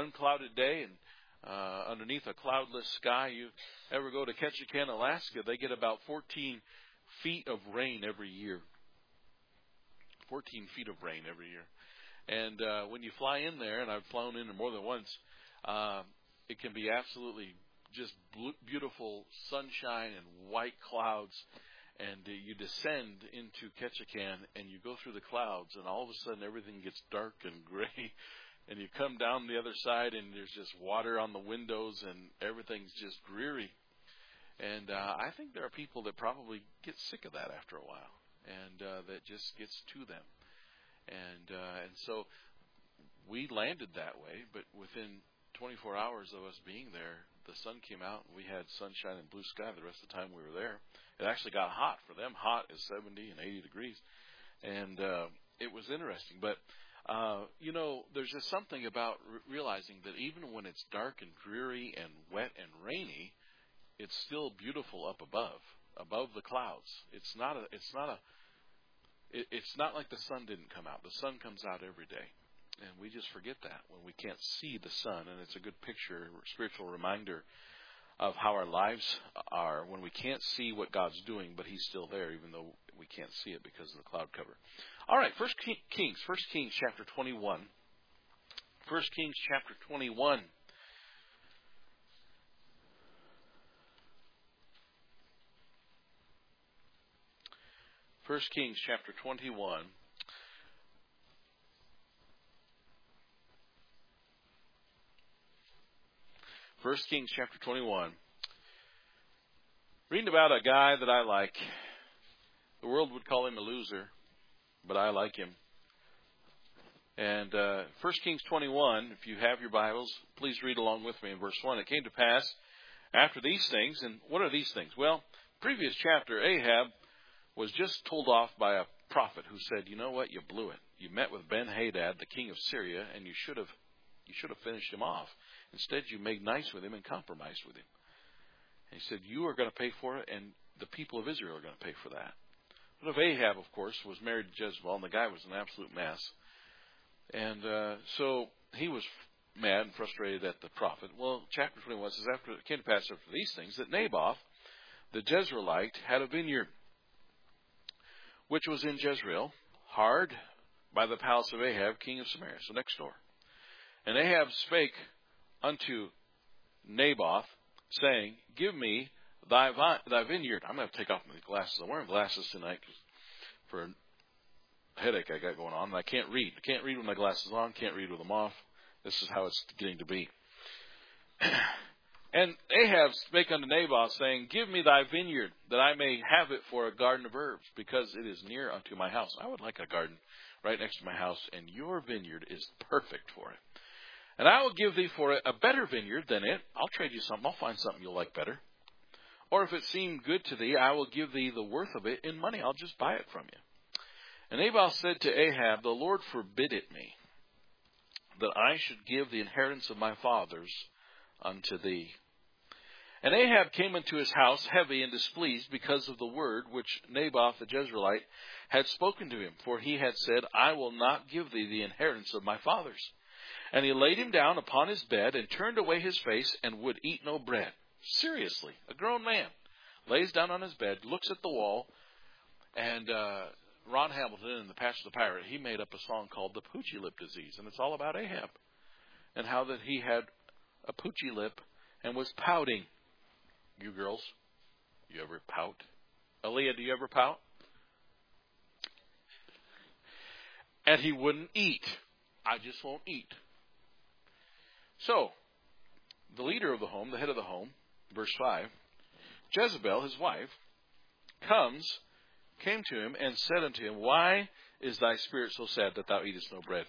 unclouded day and underneath a cloudless sky. You ever go to Ketchikan, Alaska, they get about 14 feet of rain every year. 14 feet of rain every year. And when you fly in there, and I've flown in there more than once, it can be absolutely just beautiful sunshine and white clouds. And you descend into Ketchikan, and you go through the clouds, and all of a sudden everything gets dark and gray. And you come down the other side, and there's just water on the windows, and everything's just dreary. And I think there are people that probably get sick of that after a while, and that just gets to them. And so we landed that way, but within 24 hours of us being there, the sun came out, and we had sunshine and blue sky the rest of the time we were there. It actually got hot. For them, hot is 70 and 80 degrees. And it was interesting. But, there's just something about realizing that even when it's dark and dreary and wet and rainy, it's still beautiful up above the clouds. It's not like the sun didn't come out. The sun comes out every day. And we just forget that when we can't see the sun. And it's a good picture, spiritual reminder of how our lives are when we can't see what God's doing, but He's still there, even though we can't see it because of the cloud cover. All right, 1 Kings chapter 21. 1 Kings chapter 21. First Kings chapter 21. First Kings chapter 21. Reading about a guy that I like. The world would call him a loser, but I like him. And 1 Kings 21, if you have your Bibles, please read along with me in verse 1. It came to pass after these things, and what are these things? Well, previous chapter, Ahab was just told off by a prophet who said, you know what, you blew it. You met with Ben-Hadad, the king of Syria, and you should have finished him off. Instead, you made nice with him and compromised with him. And he said, you are going to pay for it, and the people of Israel are going to pay for that. But if Ahab, of course, was married to Jezebel, and the guy was an absolute mess. And so he was mad and frustrated at the prophet. Well, chapter 21 says, after it came to pass after these things, that Naboth, the Jezreelite, had a vineyard, which was in Jezreel, hard by the palace of Ahab, king of Samaria, so next door. And Ahab spake unto Naboth, saying, give me thy vineyard. I'm going to take off my glasses. I'm wearing glasses tonight for a headache I got going on. And I can't read. I can't read with my glasses on. Can't read with them off. This is how it's getting to be. And Ahab spake unto Naboth, saying, give me thy vineyard, that I may have it for a garden of herbs, because it is near unto my house. I would like a garden right next to my house, and your vineyard is perfect for it. And I will give thee for it a better vineyard than it. I'll trade you something. I'll find something you'll like better. Or if it seem good to thee, I will give thee the worth of it in money. I'll just buy it from you. And Naboth said to Ahab, the Lord forbid it me, that I should give the inheritance of my fathers unto thee. And Ahab came into his house heavy and displeased because of the word which Naboth the Jezreelite had spoken to him. For he had said, I will not give thee the inheritance of my fathers. And he laid him down upon his bed and turned away his face and would eat no bread. Seriously, a grown man lays down on his bed, looks at the wall, and Ron Hamilton in The Passion of the Pirate, he made up a song called The Poochie Lip Disease, and it's all about Ahab and how that he had a poochie lip and was pouting. You girls, you ever pout? Aaliyah, do you ever pout? And he wouldn't eat. I just won't eat. So, the leader of the home, the head of the home, verse 5, Jezebel, his wife, came to him and said unto him, why is thy spirit so sad that thou eatest no bread?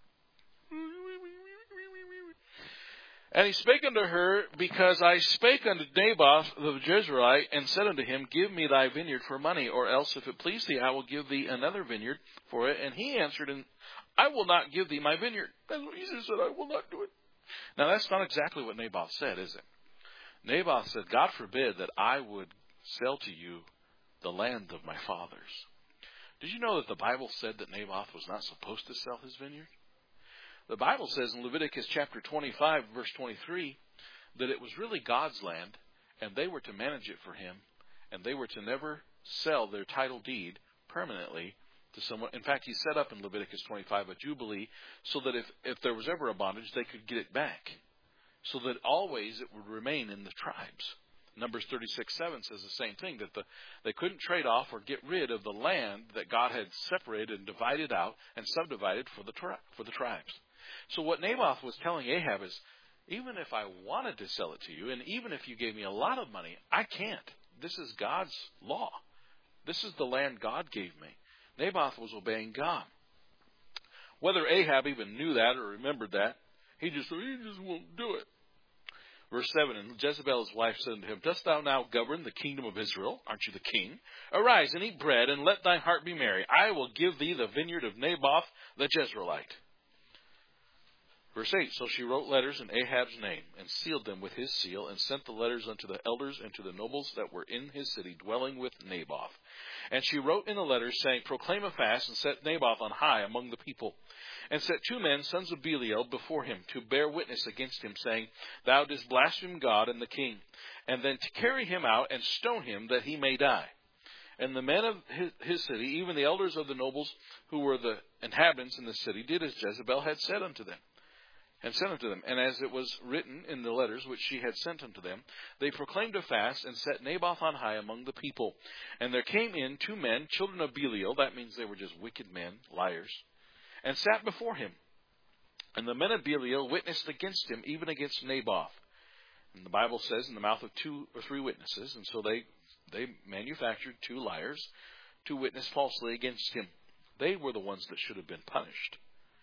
And he spake unto her, because I spake unto Naboth the Jezreelite, and said unto him, give me thy vineyard for money, or else if it please thee, I will give thee another vineyard for it. And he answered, and I will not give thee my vineyard. That's what he said, I will not do it. Now that's not exactly what Naboth said, is it? Naboth said, God forbid that I would sell to you the land of my fathers. Did you know that the Bible said that Naboth was not supposed to sell his vineyard? The Bible says in Leviticus chapter 25, verse 23, that it was really God's land, and they were to manage it for him, and they were to never sell their title deed permanently to someone. In fact, he set up in Leviticus 25 a jubilee so that if there was ever a bondage, they could get it back, so that always it would remain in the tribes. Numbers 36:7 says the same thing, that they couldn't trade off or get rid of the land that God had separated and divided out and subdivided for the tribes. So what Naboth was telling Ahab is, even if I wanted to sell it to you, and even if you gave me a lot of money, I can't. This is God's law. This is the land God gave me. Naboth was obeying God. Whether Ahab even knew that or remembered that, he just won't do it. Verse 7, and Jezebel his wife said unto him, Dost thou now govern the kingdom of Israel? Aren't you the king? Arise and eat bread, and let thy heart be merry. I will give thee the vineyard of Naboth the Jezreelite. Verse 8, so she wrote letters in Ahab's name, and sealed them with his seal, and sent the letters unto the elders and to the nobles that were in his city, dwelling with Naboth. And she wrote in the letters, saying, Proclaim a fast, and set Naboth on high among the people. And set 2 men, sons of Belial, before him, to bear witness against him, saying, Thou didst blaspheme God and the king. And then to carry him out, and stone him, that he may die. And the men of his city, even the elders of the nobles, who were the inhabitants in the city, did as Jezebel had said unto them. And sent unto them. And as it was written in the letters which she had sent unto them, they proclaimed a fast, and set Naboth on high among the people. And there came in 2 men, children of Belial, that means they were just wicked men, liars, and sat before him. And the men of Belial witnessed against him, even against Naboth. And the Bible says, in the mouth of 2 or 3 witnesses, and so they manufactured 2 liars to witness falsely against him. They were the ones that should have been punished.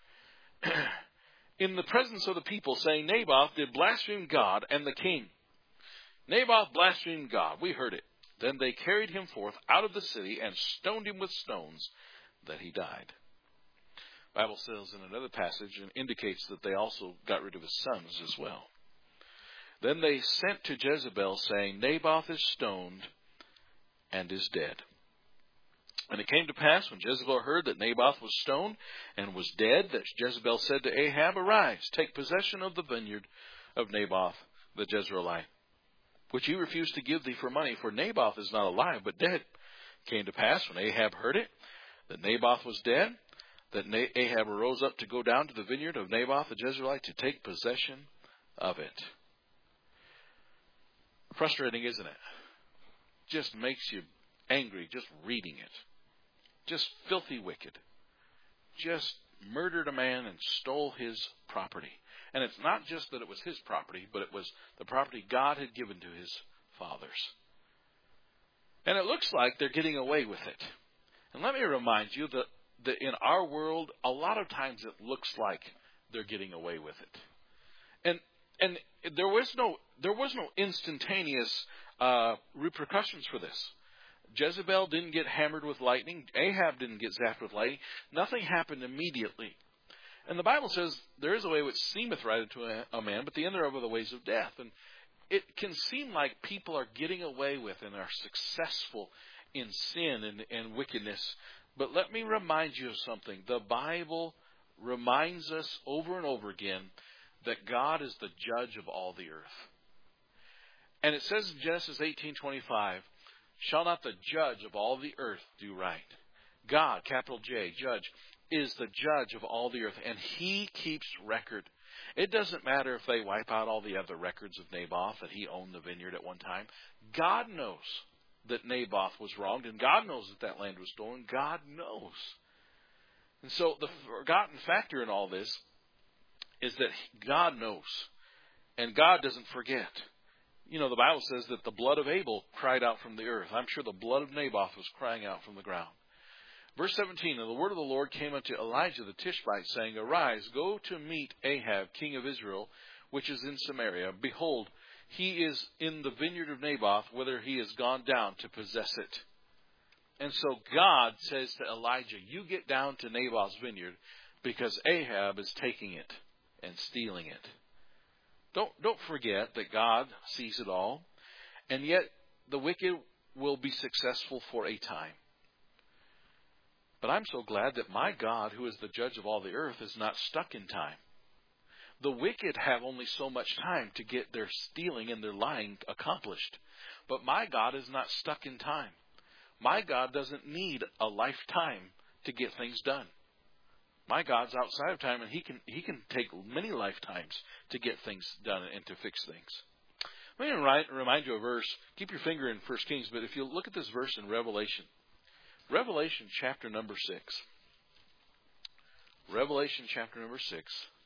In the presence of the people, saying, Naboth did blaspheme God and the king. Naboth blasphemed God. We heard it. Then they carried him forth out of the city and stoned him with stones, that he died. The Bible says in another passage, and indicates that they also got rid of his sons as well. Then they sent to Jezebel, saying, Naboth is stoned and is dead. And it came to pass, when Jezebel heard that Naboth was stoned and was dead, that Jezebel said to Ahab, Arise, take possession of the vineyard of Naboth the Jezreelite, which he refused to give thee for money, for Naboth is not alive, but dead. It came to pass, when Ahab heard it, that Naboth was dead, that Ahab arose up to go down to the vineyard of Naboth the Jezreelite to take possession of it. Frustrating, isn't it? Just makes you angry just reading it. Just filthy wicked. Just murdered a man and stole his property. And it's not just that it was his property, but it was the property God had given to his fathers. And it looks like they're getting away with it. And let me remind you that in our world, a lot of times it looks like they're getting away with it. And there was no instantaneous repercussions for this. Jezebel didn't get hammered with lightning. Ahab didn't get zapped with lightning. Nothing happened immediately. And the Bible says there is a way which seemeth right unto a man, but the end thereof are the ways of death. And it can seem like people are getting away with and are successful in sin and wickedness. But let me remind you of something. The Bible reminds us over and over again that God is the judge of all the earth. And it says in Genesis 18:25, shall not the judge of all the earth do right? God, capital J, judge, is the judge of all the earth, and he keeps record. It doesn't matter if they wipe out all the other records of Naboth, that he owned the vineyard at one time. God knows that Naboth was wronged, and God knows that land was stolen. God knows. And so the forgotten factor in all this is that God knows, and God doesn't forget. You know, the Bible says that the blood of Abel cried out from the earth. I'm sure the blood of Naboth was crying out from the ground. Verse 17, and the word of the Lord came unto Elijah the Tishbite, saying, Arise, go to meet Ahab, king of Israel, which is in Samaria. Behold, he is in the vineyard of Naboth, whither he is gone down to possess it. And so God says to Elijah, you get down to Naboth's vineyard, because Ahab is taking it and stealing it. Don't forget that God sees it all, and yet the wicked will be successful for a time. But I'm so glad that my God, who is the judge of all the earth, is not stuck in time. The wicked have only so much time to get their stealing and their lying accomplished. But my God is not stuck in time. My God doesn't need a lifetime to get things done. My God's outside of time, and He can take many lifetimes to get things done and to fix things. Let me remind you of a verse. Keep your finger in 1 Kings, but if you look at this verse in Revelation chapter number 6. Revelation chapter number 6.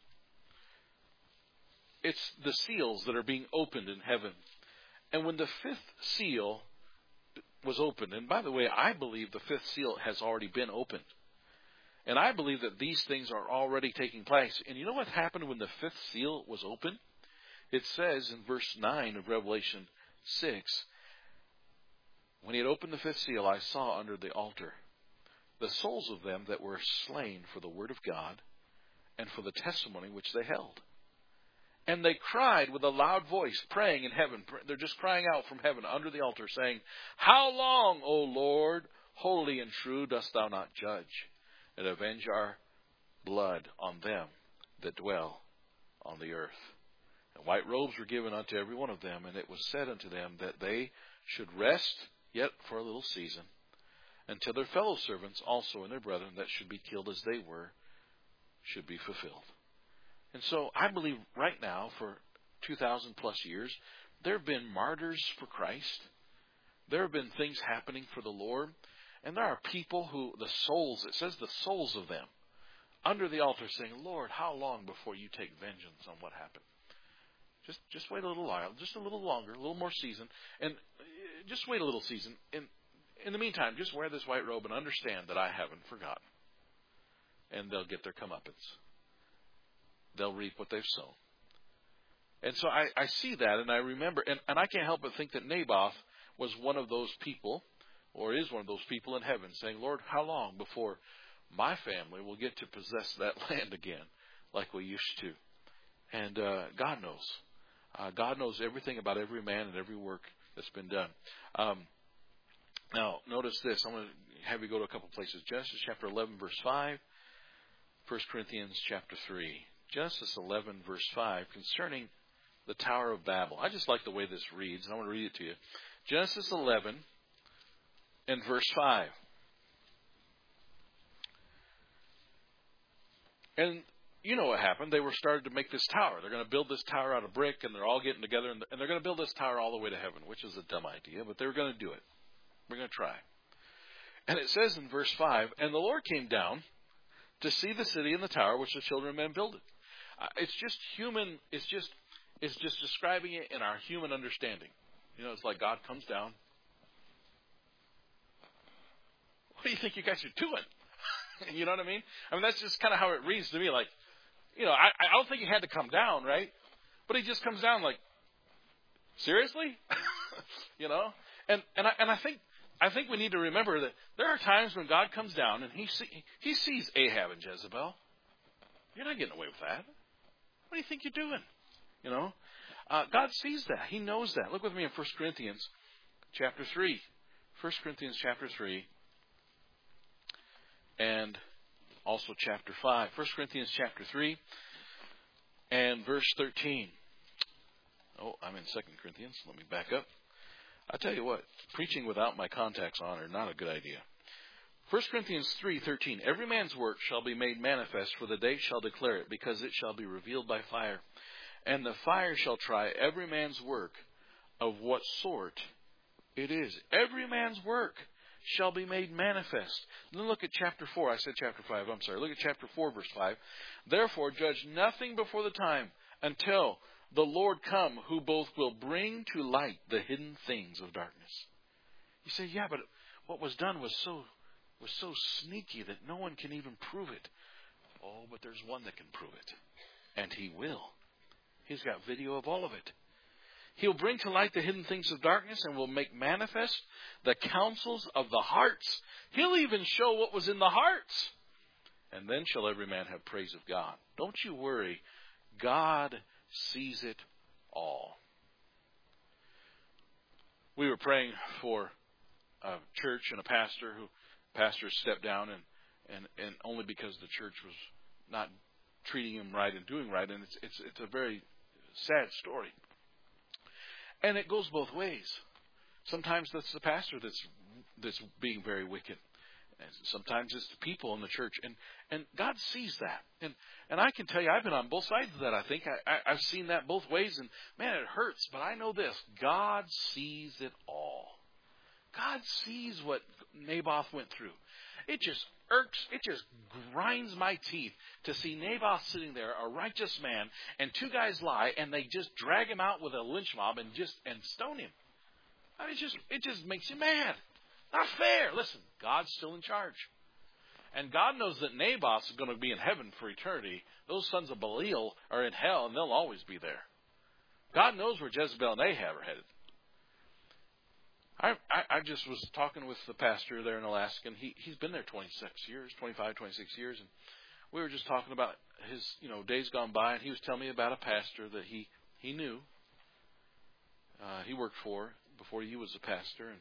It's the seals that are being opened in heaven. And when the fifth seal was opened, and by the way, I believe the fifth seal has already been opened. And I believe that these things are already taking place. And you know what happened when the fifth seal was opened? It says in verse 9 of Revelation 6, when he had opened the fifth seal, I saw under the altar the souls of them that were slain for the word of God and for the testimony which they held. And they cried with a loud voice, praying in heaven. They're just crying out from heaven under the altar, saying, How long, O Lord, holy and true, dost thou not judge and avenge our blood on them that dwell on the earth? And white robes were given unto every one of them, and it was said unto them that they should rest yet for a little season, until their fellow servants also and their brethren that should be killed as they were should be fulfilled. And so I believe right now, for 2,000 plus years, there have been martyrs for Christ. There have been things happening for the Lord. And there are people who, the souls, it says the souls of them, under the altar saying, Lord, how long before you take vengeance on what happened? Just wait a little while, just a little longer, a little more season, and just wait a little season. In the meantime, just wear this white robe and understand that I haven't forgotten. And they'll get their comeuppance. They'll reap what they've sown. And so I see that, and I remember, and I can't help but think that Naboth was one of those people, or is one of those people in heaven, saying, Lord, how long before my family will get to possess that land again like we used to? And God knows. God knows everything about every man and every work that's been done. Now, notice this. I'm going to have you go to a couple places. Genesis chapter 11, verse 5. 1 Corinthians chapter 3. Genesis 11, verse 5, concerning the Tower of Babel. I just like the way this reads, and I want to read it to you. Genesis 11 and verse 5. And you know what happened. They were started to make this tower. They're going to build this tower out of brick, and they're all getting together, and they're going to build this tower all the way to heaven, which is a dumb idea, but they were going to do it. We're going to try. And it says in verse 5, and the Lord came down to see the city and the tower which the children of men builded. It's just human. It's just describing it in our human understanding. You know, it's like God comes down. What do you think you guys are doing? You know what I mean? I mean, that's just kind of how it reads to me. Like, you know, I don't think he had to come down, right? But he just comes down like, seriously? You know? And I think we need to remember that there are times when God comes down and he sees Ahab and Jezebel. You're not getting away with that. What do you think you're doing? You know? God sees that. He knows that. Look with me in 1 Corinthians chapter 3. 1 Corinthians chapter 3. And also chapter 5. 1 Corinthians chapter 3 and verse 13. Oh, I'm in 2 Corinthians. Let me back up. I tell you what, preaching without my contacts on are not a good idea. 1 Corinthians 3:13. Every man's work shall be made manifest, for the day shall declare it, because it shall be revealed by fire. And the fire shall try every man's work of what sort it is. Every man's work shall be made manifest. Then look at chapter 4. I said chapter 5. I'm sorry. Look at chapter 4, verse 5. Therefore, judge nothing before the time until the Lord come, who both will bring to light the hidden things of darkness. You say, yeah, but what was done was so sneaky that no one can even prove it. Oh, but there's one that can prove it. And he will. He's got video of all of it. He'll bring to light the hidden things of darkness and will make manifest the counsels of the hearts. He'll even show what was in the hearts. And then shall every man have praise of God. Don't you worry. God sees it all. We were praying for a church and a pastor who stepped down and only because the church was not treating him right and doing right, and it's a very sad story. And it goes both ways. Sometimes that's the pastor that's being very wicked. And sometimes it's the people in the church, and God sees that. And I can tell you, I've been on both sides of that. I think I've seen that both ways, and man, it hurts. But I know this: God sees it all. God sees what Naboth went through. It just irks, it just grinds my teeth to see Naboth sitting there, a righteous man, and two guys lie, and they just drag him out with a lynch mob and stone him. I mean, it just makes you mad. Not fair. Listen, God's still in charge. And God knows that Naboth is going to be in heaven for eternity. Those sons of Belial are in hell, and they'll always be there. God knows where Jezebel and Ahab are headed. I just was talking with the pastor there in Alaska, and he's been there 25, 26 years, and we were just talking about his days gone by, and he was telling me about a pastor that he knew. He worked for before he was a pastor,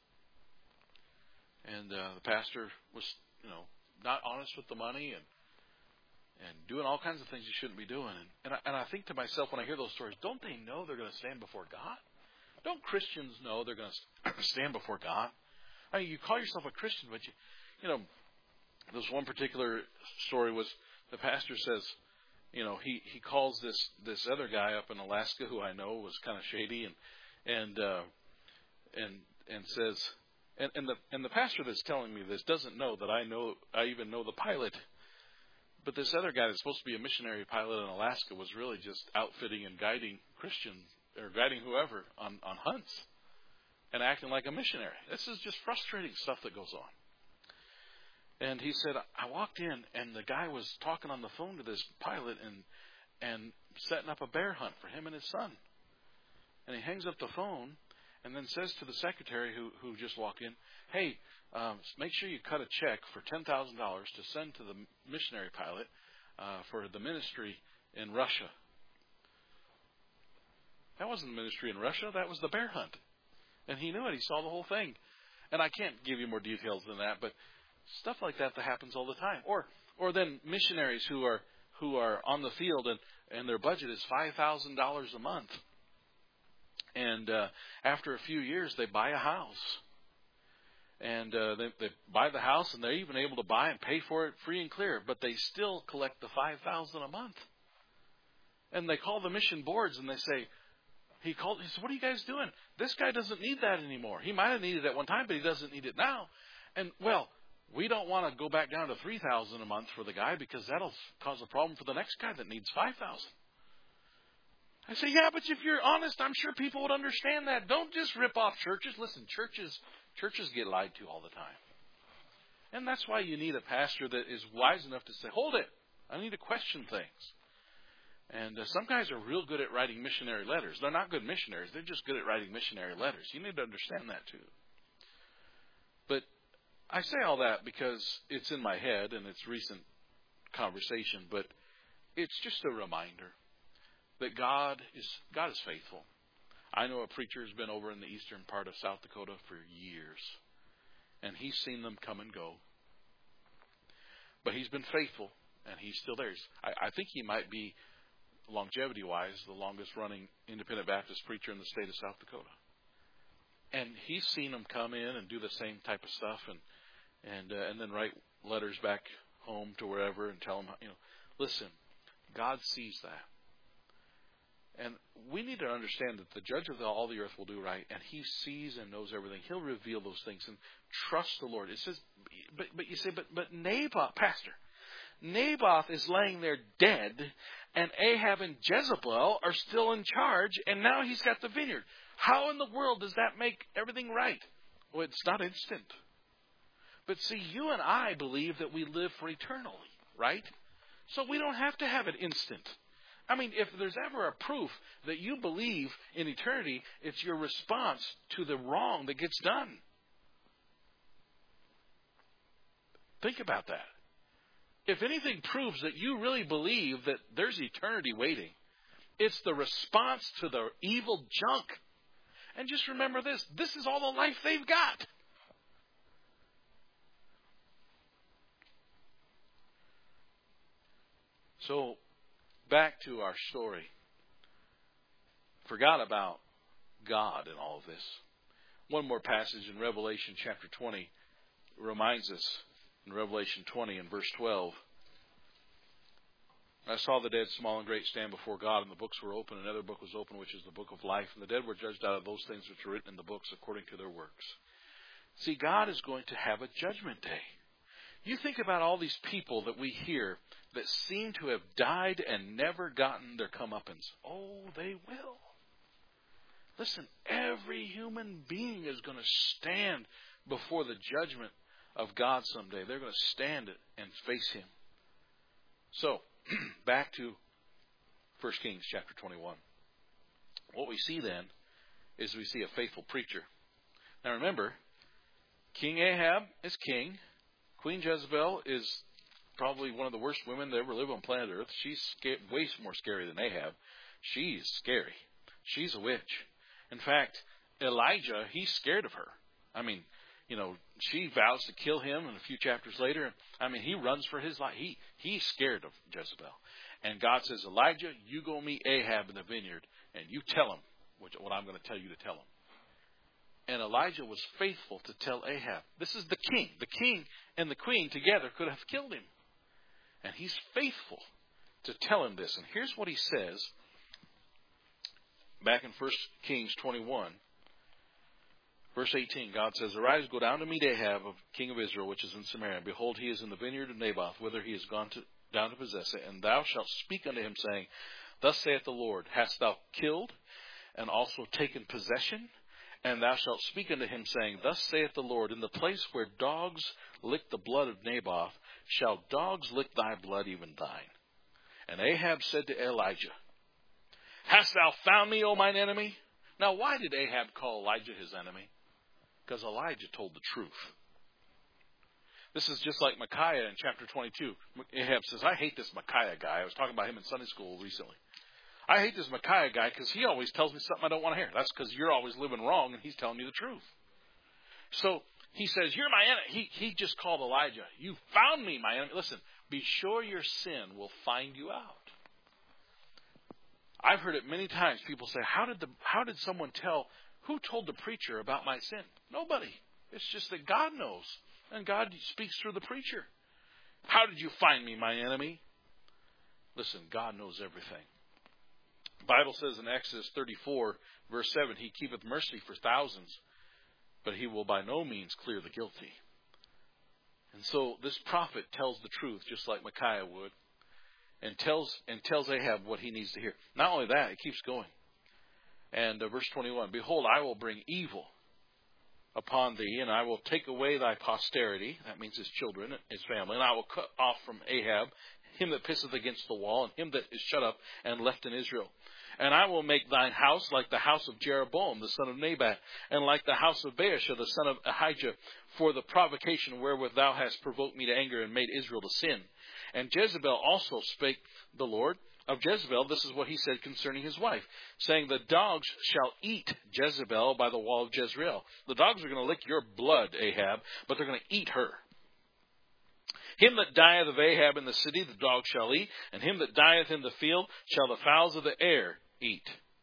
and the pastor was not honest with the money and doing all kinds of things he shouldn't be doing. And I think to myself when I hear those stories, don't they know they're going to stand before God? Don't Christians know they're going to stand before God? I mean, you call yourself a Christian, but this one particular story was the pastor says, he calls this other guy up in Alaska who I know was kind of shady and says, and the pastor that's telling me this doesn't know that I even know the pilot. But this other guy that's supposed to be a missionary pilot in Alaska was really just outfitting and guiding Christians or guiding whoever on hunts and acting like a missionary. This is just frustrating stuff that goes on. And he said, I walked in and the guy was talking on the phone to this pilot and setting up a bear hunt for him and his son. And he hangs up the phone and then says to the secretary who just walked in, hey, make sure you cut a check for $10,000 to send to the missionary pilot for the ministry in Russia. That wasn't the ministry in Russia. That was the bear hunt. And he knew it. He saw the whole thing. And I can't give you more details than that, but stuff like that happens all the time. Or then missionaries who are on the field and their budget is $5,000 a month. And after a few years, they buy a house. And they buy the house, and they're even able to buy and pay for it free and clear. But they still collect the $5,000 a month. And they call the mission boards, and they say, he said, what are you guys doing? This guy doesn't need that anymore. He might have needed it at one time, but he doesn't need it now. And, well, we don't want to go back down to $3,000 a month for the guy because that'll cause a problem for the next guy that needs $5,000. I say, yeah, but if you're honest, I'm sure people would understand that. Don't just rip off churches. Listen, churches get lied to all the time. And that's why you need a pastor that is wise enough to say, hold it, I need to question things. And some guys are real good at writing missionary letters. They're not good missionaries. They're just good at writing missionary letters. You need to understand that too. But I say all that because it's in my head and it's recent conversation. But it's just a reminder that God is faithful. I know a preacher has been over in the eastern part of South Dakota for years. And he's seen them come and go. But he's been faithful. And he's still there. I think he might be, longevity-wise, the longest-running independent Baptist preacher in the state of South Dakota. And he's seen them come in and do the same type of stuff and then write letters back home to wherever and tell them, listen, God sees that. And we need to understand that the judge of all the earth will do right, and he sees and knows everything. He'll reveal those things, and trust the Lord. It says, but you say, but Naboth, pastor, Naboth is laying there dead, and Ahab and Jezebel are still in charge, and now he's got the vineyard. How in the world does that make everything right? Well, it's not instant. But see, you and I believe that we live for eternally, right? So we don't have to have it instant. I mean, if there's ever a proof that you believe in eternity, it's your response to the wrong that gets done. Think about that. If anything proves that you really believe that there's eternity waiting, it's the response to the evil junk. And just remember this is all the life they've got. So, back to our story. Forgot about God in all of this. One more passage in Revelation chapter 20 reminds us, in Revelation 20 and verse 12, I saw the dead, small and great, stand before God, and the books were open. Another book was open, which is the book of life. And the dead were judged out of those things which were written in the books according to their works. See, God is going to have a judgment day. You think about all these people that we hear that seem to have died and never gotten their comeuppance. Oh, they will. Listen, every human being is going to stand before the judgment of God someday. They're going to stand and face Him. So, back to 1 Kings chapter 21. What we see then is we see a faithful preacher. Now remember, King Ahab is king. Queen Jezebel is probably one of the worst women that ever lived on planet Earth. She's way more scary than Ahab. She's scary. She's a witch. In fact, Elijah, he's scared of her. I mean, she vows to kill him, and a few chapters later, he runs for his life. He's scared of Jezebel. And God says, Elijah, you go meet Ahab in the vineyard, and you tell him what I'm going to tell you to tell him. And Elijah was faithful to tell Ahab. This is the king. The king and the queen together could have killed him. And he's faithful to tell him this. And here's what he says back in 1 Kings 21. Verse 18, God says, Arise, go down to meet Ahab, king of Israel, which is in Samaria. Behold, he is in the vineyard of Naboth, whither he is gone down to possess it. And thou shalt speak unto him, saying, Thus saith the Lord, Hast thou killed and also taken possession? And thou shalt speak unto him, saying, Thus saith the Lord, In the place where dogs lick the blood of Naboth, shall dogs lick thy blood, even thine. And Ahab said to Elijah, Hast thou found me, O mine enemy? Now, why did Ahab call Elijah his enemy? Because Elijah told the truth. This is just like Micaiah in chapter 22. Ahab says, I hate this Micaiah guy. I was talking about him in Sunday school recently. I hate this Micaiah guy because he always tells me something I don't want to hear. That's because you're always living wrong and he's telling me the truth. So he says, You're my enemy. He just called Elijah. You found me, my enemy. Listen, be sure your sin will find you out. I've heard it many times. People say, how did someone tell, who told the preacher about my sin? Nobody. It's just that God knows. And God speaks through the preacher. How did you find me, my enemy? Listen, God knows everything. The Bible says in Exodus 34, verse 7, He keepeth mercy for thousands, but He will by no means clear the guilty. And so this prophet tells the truth, just like Micaiah would, and tells Ahab what he needs to hear. Not only that, it keeps going. And verse 21, Behold, I will bring evil upon thee, and I will take away thy posterity, that means his children, his family, and I will cut off from Ahab him that pisseth against the wall, and him that is shut up and left in Israel. And I will make thine house like the house of Jeroboam, the son of Nebat, and like the house of Baasha, the son of Ahijah, for the provocation wherewith thou hast provoked me to anger and made Israel to sin. And Jezebel also spake the Lord of Jezebel. This is what he said concerning his wife, saying, The dogs shall eat Jezebel by the wall of Jezreel. The dogs are going to lick your blood, Ahab, but they're going to eat her. Him that dieth of Ahab in the city, the dog shall eat, and him that dieth in the field shall the fowls of the air eat.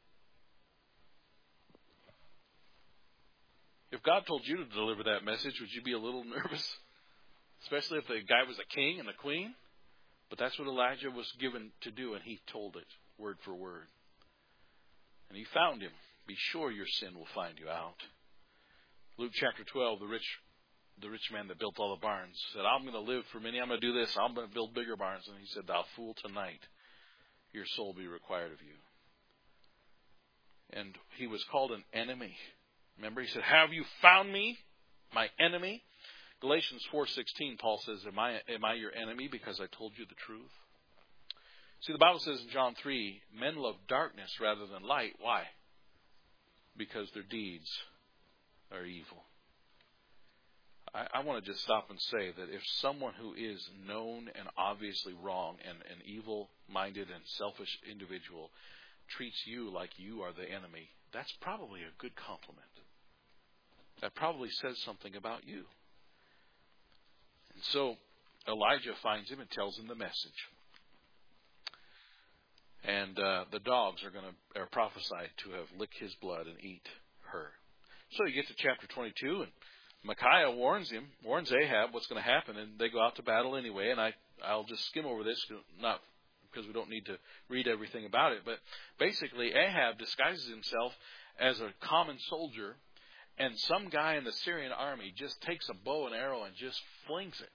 If God told you to deliver that message, would you be a little nervous? Especially if the guy was a king and a queen? But that's what Elijah was given to do, and he told it word for word. And he found him. Be sure your sin will find you out. Luke chapter 12, the rich man that built all the barns said, I'm going to live for many. I'm going to do this. I'm going to build bigger barns. And he said, Thou fool, tonight your soul be required of you. And he was called an enemy. Remember, he said, Have you found me, my enemy? Galatians 4:16, Paul says, Am I your enemy because I told you the truth? See, the Bible says in John 3, men love darkness rather than light. Why? Because their deeds are evil. I want to just stop and say that if someone who is known and obviously wrong and an evil-minded and selfish individual treats you like you are the enemy, that's probably a good compliment. That probably says something about you. And so Elijah finds him and tells him the message. And the dogs are prophesied to have licked his blood and eat her. So you get to chapter 22, and Micaiah warns Ahab what's going to happen, and they go out to battle anyway. And I'll just skim over this, not because we don't need to read everything about it. But basically, Ahab disguises himself as a common soldier, and some guy in the Syrian army just takes a bow and arrow and just flings it.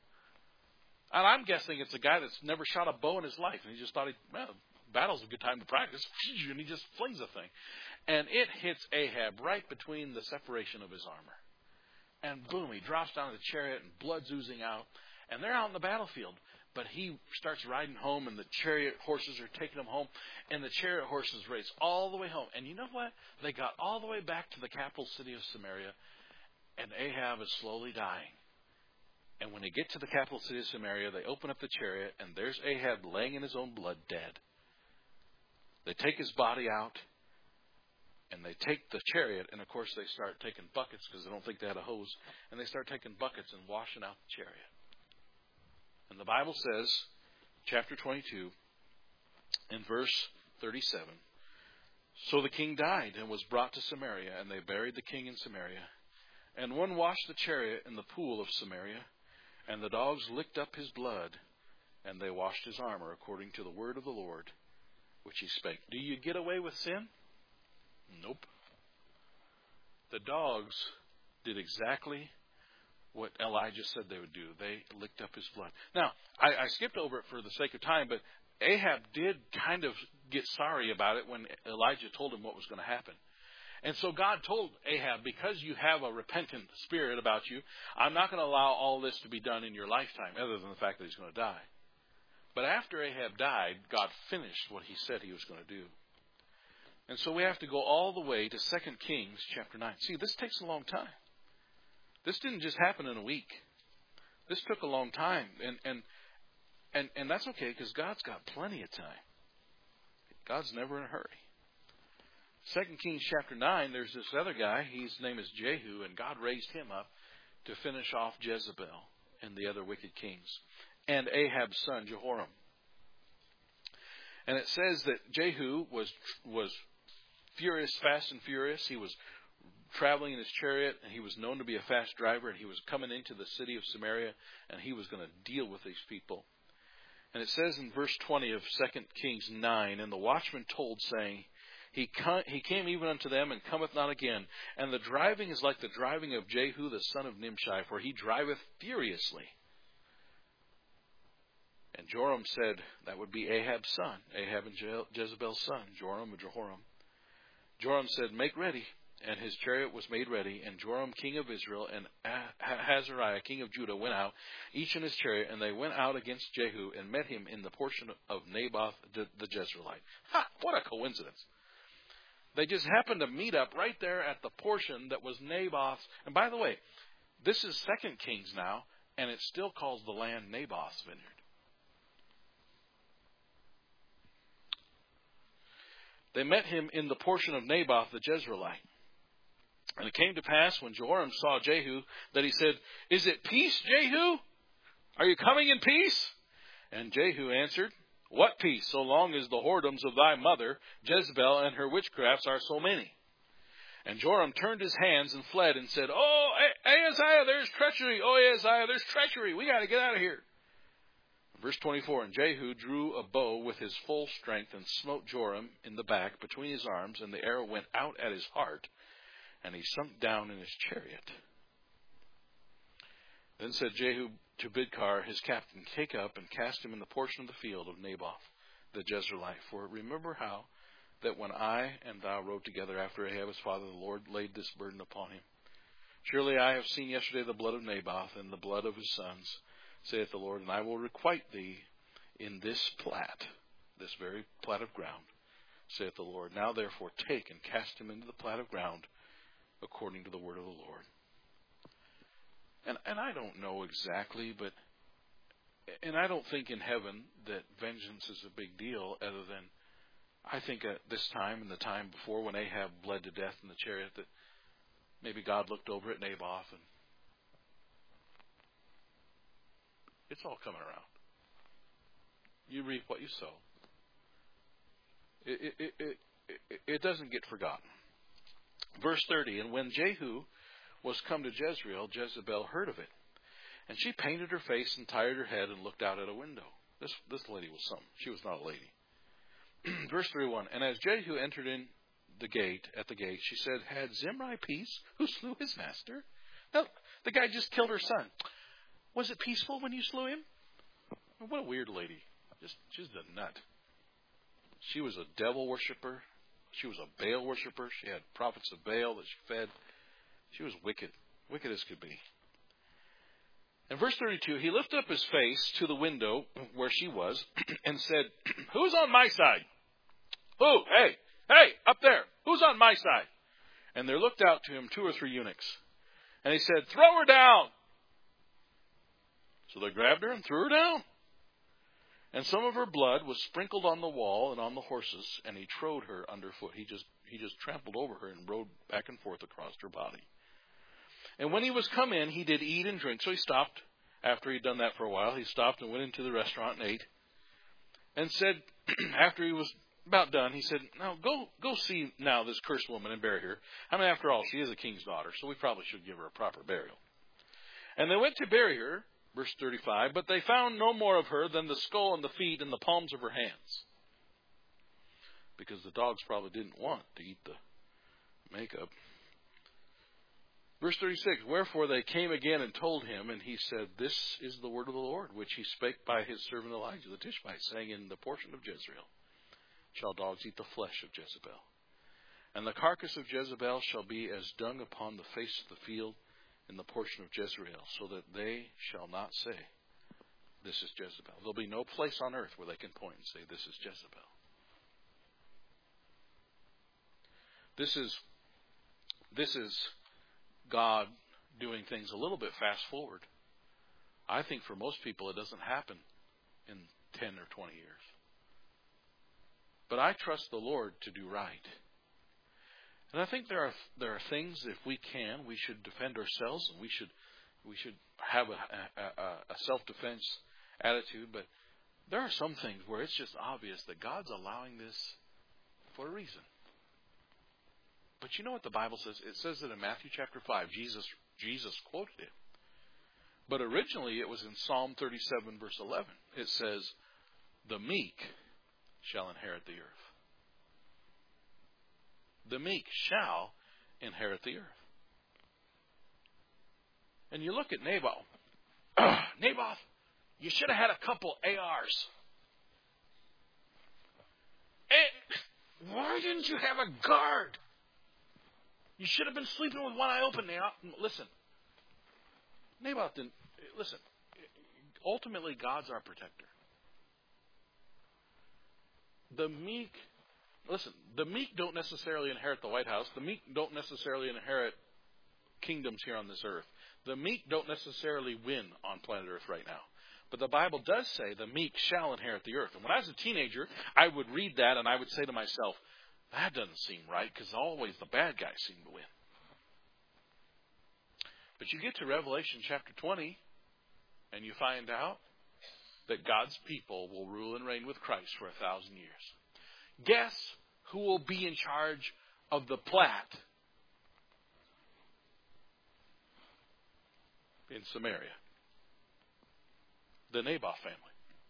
And I'm guessing it's a guy that's never shot a bow in his life, and he just thought, battle's a good time to practice, and he just flings the thing. And it hits Ahab right between the separation of his armor. And boom, he drops down the chariot, and blood's oozing out. And they're out in the battlefield. But he starts riding home, and the chariot horses are taking him home. And the chariot horses race all the way home. And you know what? They got all the way back to the capital city of Samaria, and Ahab is slowly dying. And when they get to the capital city of Samaria, they open up the chariot, and there's Ahab laying in his own blood, dead. They take his body out, and they take the chariot, and of course they start taking buckets because they don't think they had a hose, and they start taking buckets and washing out the chariot. And the Bible says, chapter 22, in verse 37, so the king died and was brought to Samaria, and they buried the king in Samaria. And one washed the chariot in the pool of Samaria, and the dogs licked up his blood, and they washed his armor according to the word of the Lord, which he spake. Do you get away with sin? Nope. The dogs did exactly what Elijah said they would do. They licked up his blood. Now, I skipped over it for the sake of time, but Ahab did kind of get sorry about it when Elijah told him what was going to happen. And so God told Ahab, because you have a repentant spirit about you, I'm not going to allow all this to be done in your lifetime, other than the fact that he's going to die. But after Ahab died, God finished what he said he was going to do. And so we have to go all the way to 2 Kings chapter 9. See, this takes a long time. This didn't just happen in a week. This took a long time. And that's okay, because God's got plenty of time. God's never in a hurry. 2 Kings chapter 9, there's this other guy. His name is Jehu, and God raised him up to finish off Jezebel and the other wicked kings, and Ahab's son, Jehoram. And it says that Jehu was furious, fast and furious. He was traveling in his chariot, and he was known to be a fast driver, and he was coming into the city of Samaria, and he was going to deal with these people. And it says in verse 20 of 2 Kings 9, and the watchman told, saying, He came even unto them, and cometh not again. And the driving is like the driving of Jehu the son of Nimshi, for he driveth furiously. And Joram said, that would be Ahab's son, Ahab and Jezebel's son, Joram or Jehoram. Joram said, make ready. And his chariot was made ready. And Joram, king of Israel, and Hazariah, king of Judah, went out, each in his chariot. And they went out against Jehu, and met him in the portion of Naboth the Jezreelite. Ha! What a coincidence. They just happened to meet up right there at the portion that was Naboth's. And by the way, this is 2 Kings now, and it still calls the land Naboth's vineyard. They met him in the portion of Naboth the Jezreelite. And it came to pass when Joram saw Jehu that he said, Is it peace, Jehu? Are you coming in peace? And Jehu answered, What peace, so long as the whoredoms of thy mother, Jezebel, and her witchcrafts are so many? And Joram turned his hands and fled and said, Oh, Ahaziah, there's treachery. Oh, Ahaziah, there's treachery. We got to get out of here. Verse 24, and Jehu drew a bow with his full strength and smote Joram in the back between his arms, and the arrow went out at his heart, and he sunk down in his chariot. Then said Jehu to Bidkar, his captain, Take up and cast him in the portion of the field of Naboth the Jezreelite. For remember how that when I and thou rode together after Ahab his father, the Lord laid this burden upon him. Surely I have seen yesterday the blood of Naboth and the blood of his sons, saith the Lord, and I will requite thee in this plat, this very plat of ground, saith the Lord. Now therefore take and cast him into the plat of ground, according to the word of the Lord. And I don't know exactly, and I don't think in heaven that vengeance is a big deal, other than I think at this time and the time before when Ahab bled to death in the chariot, that maybe God looked over at Naboth and it's all coming around. You reap what you sow. it doesn't get forgotten. Verse 30, and when Jehu was come to Jezreel, Jezebel heard of it. And she painted her face and tied her head and looked out at a window. This lady was something. She was not a lady. Verse 31, and as Jehu entered in at the gate, she said, had Zimri peace, who slew his master? Now, the guy just killed her son. Was it peaceful when you slew him? What a weird lady. She's a nut. She was a devil worshiper. She was a Baal worshiper. She had prophets of Baal that she fed. She was wicked. Wicked as could be. In verse 32, he lifted up his face to the window where she was and said, who's on my side? Who? Hey, up there. Who's on my side? And there looked out to him 2 or 3 eunuchs. And he said, throw her down. So they grabbed her and threw her down. And some of her blood was sprinkled on the wall and on the horses, and he trode her underfoot. He just trampled over her and rode back and forth across her body. And when he was come in, he did eat and drink. So he stopped. After he'd done that for a while, he stopped and went into the restaurant and ate. And said, after he was about done, he said, now go see now this cursed woman and bury her. I mean, after all, she is a king's daughter, so we probably should give her a proper burial. And they went to bury her, verse 35, but they found no more of her than the skull and the feet and the palms of her hands. Because the dogs probably didn't want to eat the makeup. Verse 36, wherefore they came again and told him, and he said, this is the word of the Lord, which he spake by his servant Elijah the Tishbite, saying, in the portion of Jezreel shall dogs eat the flesh of Jezebel. And the carcass of Jezebel shall be as dung upon the face of the field in the portion of Jezreel, so that they shall not say, this is Jezebel. There'll be no place on earth where they can point and say, this is Jezebel. This is God doing things a little bit fast forward. I think for most people it doesn't happen in 10 or 20 years. But I trust the Lord to do right. And I think there are things, if we can, we should defend ourselves, and we should have a self-defense attitude. But there are some things where it's just obvious that God's allowing this for a reason. But you know what the Bible says? It says that in Matthew chapter 5, Jesus quoted it. But originally it was in Psalm 37 verse 11. It says, the meek shall inherit the earth. The meek shall inherit the earth. And you look at Naboth. Naboth, you should have had a couple ARs. Why didn't you have a guard? You should have been sleeping with one eye open. Listen. Naboth didn't. Listen. Ultimately, God's our protector. The meek don't necessarily inherit the White House. The meek don't necessarily inherit kingdoms here on this earth. The meek don't necessarily win on planet Earth right now. But the Bible does say the meek shall inherit the earth. And when I was a teenager, I would read that and I would say to myself, that doesn't seem right, because always the bad guys seem to win. But you get to Revelation chapter 20, and you find out that God's people will rule and reign with Christ for 1,000 years. Guess who will be in charge of the plat in Samaria? The Naboth family.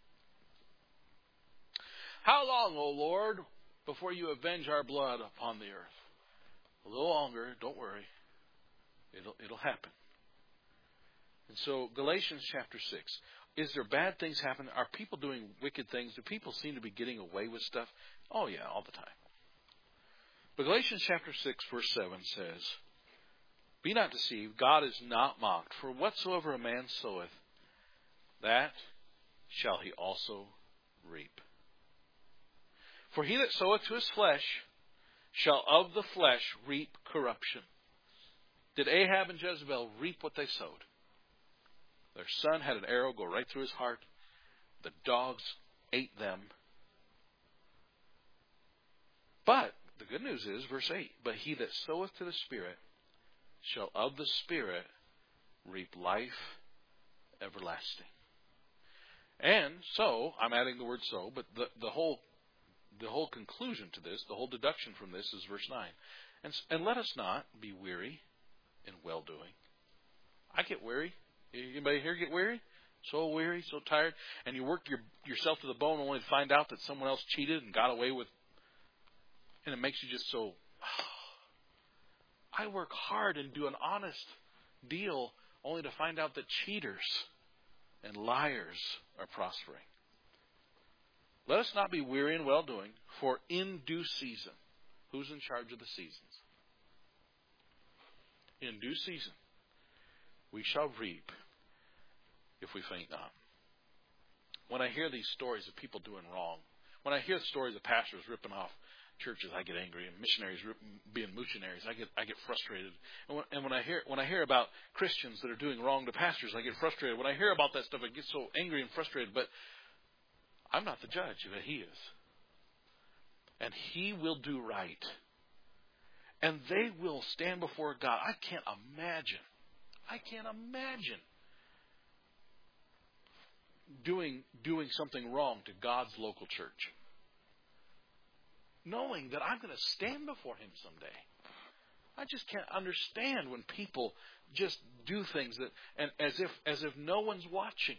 How long, O Lord, before you avenge our blood upon the earth? A little longer, don't worry. It'll happen. And so, Galatians chapter 6. Is there bad things happening? Are people doing wicked things? Do people seem to be getting away with stuff? Oh yeah, all the time. But Galatians chapter 6 verse 7 says, be not deceived, God is not mocked. For whatsoever a man soweth, that shall he also reap. For he that soweth to his flesh shall of the flesh reap corruption. Did Ahab and Jezebel reap what they sowed? Their son had an arrow go right through his heart. The dogs ate them. But the good news is, verse 8, but he that soweth to the Spirit shall of the Spirit reap life everlasting. And so, I'm adding the word so, but the whole the whole conclusion to this, the whole deduction from this is verse 9. And let us not be weary in well-doing. I get weary. Anybody here get weary? So weary, so tired. And you work yourself to the bone only to find out that someone else cheated and got away with. And it makes you just so... I work hard and do an honest deal only to find out that cheaters and liars are prospering. Let us not be weary in well-doing, for in due season. Who's in charge of the seasons? In due season, we shall reap if we faint not. When I hear these stories of people doing wrong, when I hear the stories of pastors ripping off churches, I get angry, and missionaries being missionaries, I get frustrated. And when I hear about Christians that are doing wrong to pastors, I get frustrated. When I hear about that stuff, I get so angry and frustrated. But I'm not the judge, but He is, and He will do right, and they will stand before God. I can't imagine doing something wrong to God's local church, knowing that I'm going to stand before Him someday. I just can't understand when people just do things that, and as if no one's watching.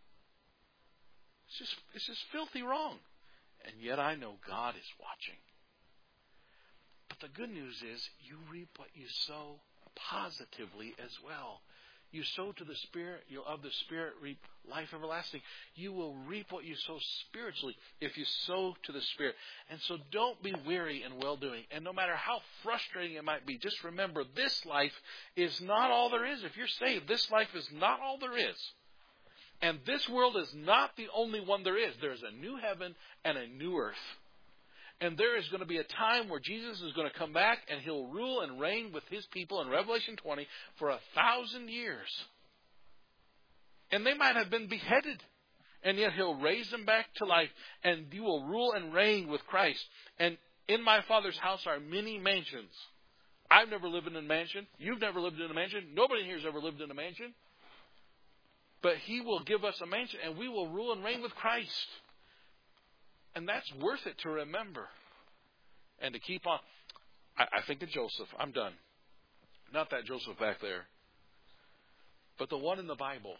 It's just filthy wrong. And yet I know God is watching. But the good news is you reap what you sow positively as well. You sow to the Spirit, you'll of the Spirit reap life everlasting. You will reap what you sow spiritually if you sow to the Spirit. And so don't be weary in well-doing. And no matter how frustrating it might be, just remember this life is not all there is. If you're saved, this life is not all there is. And this world is not the only one there is. There's a new heaven and a new earth. And there is going to be a time where Jesus is going to come back and He'll rule and reign with His people in Revelation 20 for 1,000 years. And they might have been beheaded. And yet He'll raise them back to life. And you will rule and reign with Christ. And in my Father's house are many mansions. I've never lived in a mansion. You've never lived in a mansion. Nobody here has ever lived in a mansion. But He will give us a mansion. And we will rule and reign with Christ. And that's worth it to remember and to keep on. I think of Joseph. I'm done. Not that Joseph back there, but the one in the Bible.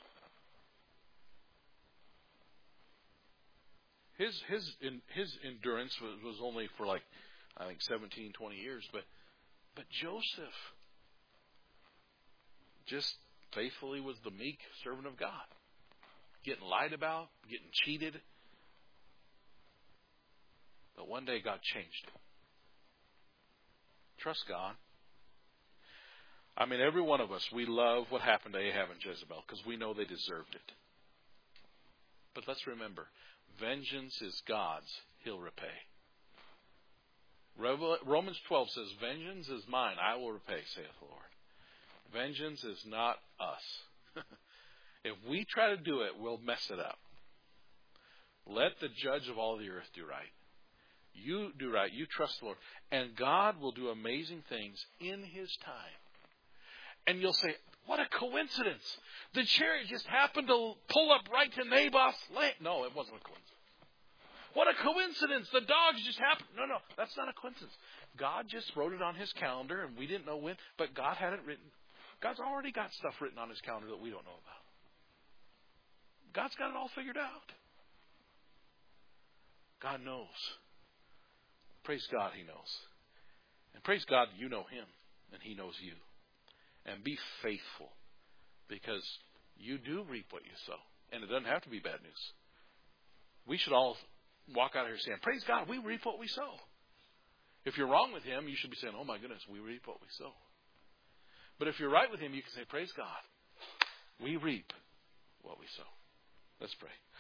His endurance was only for like, I think 17, 20 years. But Joseph just faithfully was the meek servant of God. Getting lied about, getting cheated. But one day God changed him. Trust God. I mean, every one of us, we love what happened to Ahab and Jezebel because we know they deserved it. But let's remember, vengeance is God's. He'll repay. Romans 12 says, vengeance is mine. I will repay, saith the Lord. Vengeance is not us. If we try to do it, we'll mess it up. Let the judge of all the earth do right. You do right. You trust the Lord. And God will do amazing things in His time. And you'll say, what a coincidence. The chariot just happened to pull up right to Naboth's land. No, it wasn't a coincidence. What a coincidence. The dogs just happened. No, that's not a coincidence. God just wrote it on His calendar and we didn't know when, but God had it written. God's already got stuff written on His calendar that we don't know about. God's got it all figured out. God knows. Praise God, He knows. And praise God, you know Him, and He knows you. And be faithful, because you do reap what you sow. And it doesn't have to be bad news. We should all walk out here saying, praise God, we reap what we sow. If you're wrong with Him, you should be saying, oh my goodness, we reap what we sow. But if you're right with Him, you can say, praise God, we reap what we sow. Let's pray.